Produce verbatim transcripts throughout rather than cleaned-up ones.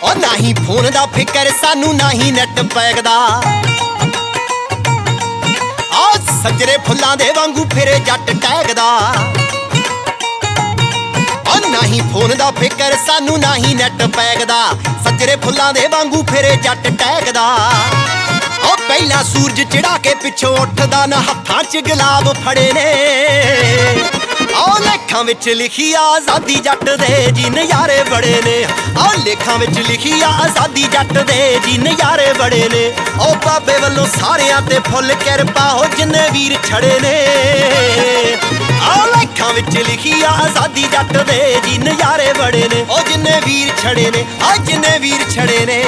ओ नाही फोन दा फिकर सानू नाही नेट पैक दा आ सजरे फुल्लां दे वांगू फिरे जट टैग दा ओ नाही फोन दा फिकर सानू नाही नेट पैक दा सजरे फुल्लां दे वांगू फिरे जट टैग दा ओ पहला सूरज चिड़ा के पिछों उठदा ना हत्थां च गुलाब फड़े ने आओ लेखां विच लिखी आज़ादी जट दे जी नज़ारे बड़े ने आओ लेखां विच लिखी आज़ादी जट दे जी नज़ारे बड़े ने ओ बाबे वल्लों सारियां ते फुल किरपा हो जिन्ने वीर छड़े ने आओ लेखां विच लिखी आज़ादी जट दे जी नज़ारे बड़े ने ओ जिन्ने वीर छड़े ने आ जिन्ने वीर छड़े ने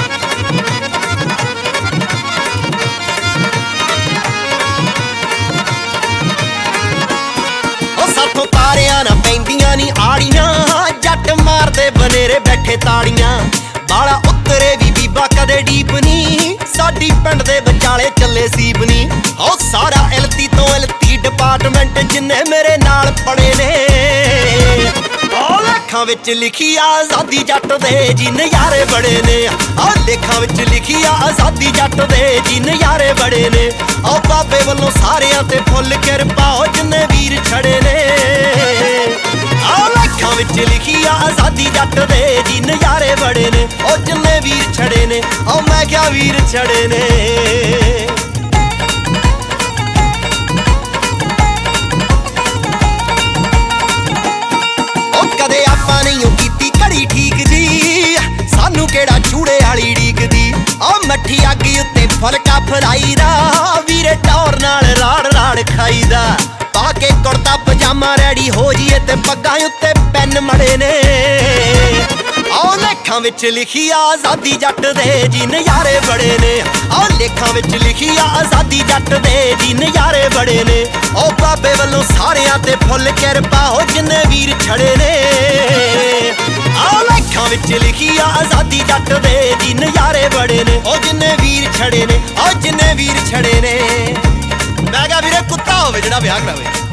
साथों तारियां ना पैंदियां नी आड़ियां जट मारदे बनेरे बैठे ताड़ियां बाला उतरे भी बीबा कदे डीप नी साडी पिंड दे विचाले चले सीप नी ओ सारा एलती तो एलती डिपार्टमेंट जिन्ने मेरे नाल पड़े ने ओ लेखां विच लिखी आज़ादी जट दे जी नज़ारे बड़े ने ओ लेखां विच लिखी आज़ादी जट दे जी नज़ारे बड़े ने ओ बाबे वल्लों सारियां ते फुल किरपा हो जिन्ने वीर छड़े ने लेखां विच लिखी आज़ादी जट दे जी नज़ारे बड़े ने ओ जिन्ने वीर छड़े ने ओ मैं क्या वीर छड़े ने ओ कदे आपां नहीं कीती घड़ी ठीक जी सानू केड़ा चूड़े वाली ढीक दी ओ मट्ठी अग उत्ते फुलका फराई दा वीरे टौर नाल राड़ राड़ खाई दा आके कुर्ता पजामा रेडी हो जाइए ते पग्गां उत्ते पैन मड़े ने आओ लेखां विच लिखी आज़ादी जट दे जी नज़ारे बड़े ने आओ लेखां विच लिखी आज़ादी जट दे जी नज़ारे बड़े ने ओ बाबे वल्लों सारियां ते फुल किरपा हो जिन्ने वीर छड़े ने आओ लेखां विच लिखी आज़ादी जट दे जी नज़ारे बड़े ने ओ जिन्ने वीर छड़े ने ओ जिन्ने वीर छड़े ने मैं क्या वीरे कुत्ता होवे जेड़ा ब्याह करावे।